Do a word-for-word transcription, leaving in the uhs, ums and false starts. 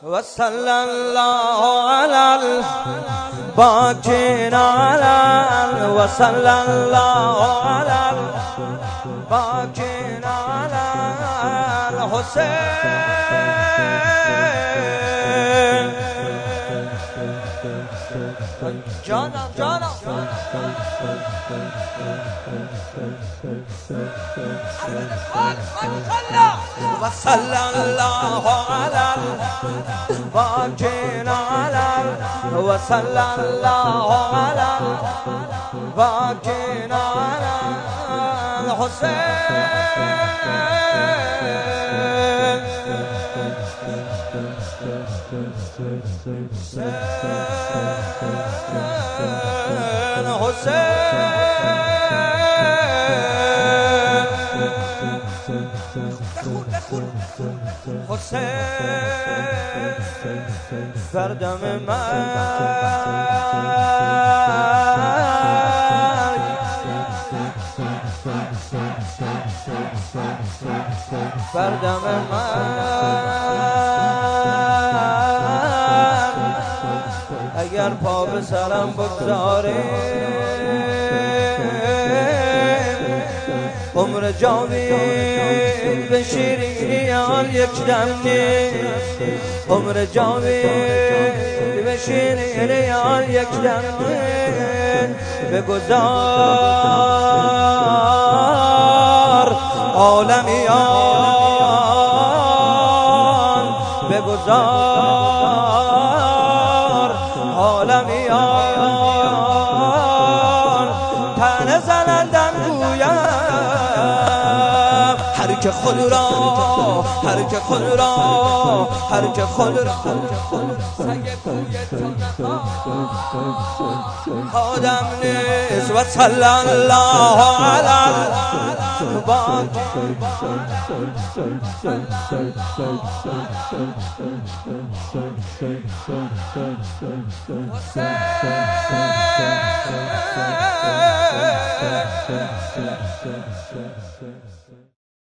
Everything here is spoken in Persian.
وصلى الله على الباقين على وصلى الله على الباقين على الحسين. جانا جانا وصلى الله على الباقين على وصلى الله على الباقين على الحسين. حسين فردم مرگ فردم مرگ اگر پا به سرم بگذاری عمر جاوید به شیرینیان یک دم نیست. عمر جاوید به شیرینیان یک دم نیست. بگذار عالمیان بگذار عالمیان تن زنندم گویم هر که خود را هر که خود را هر که خود را آدم نیست. و صلی الله علی الباقین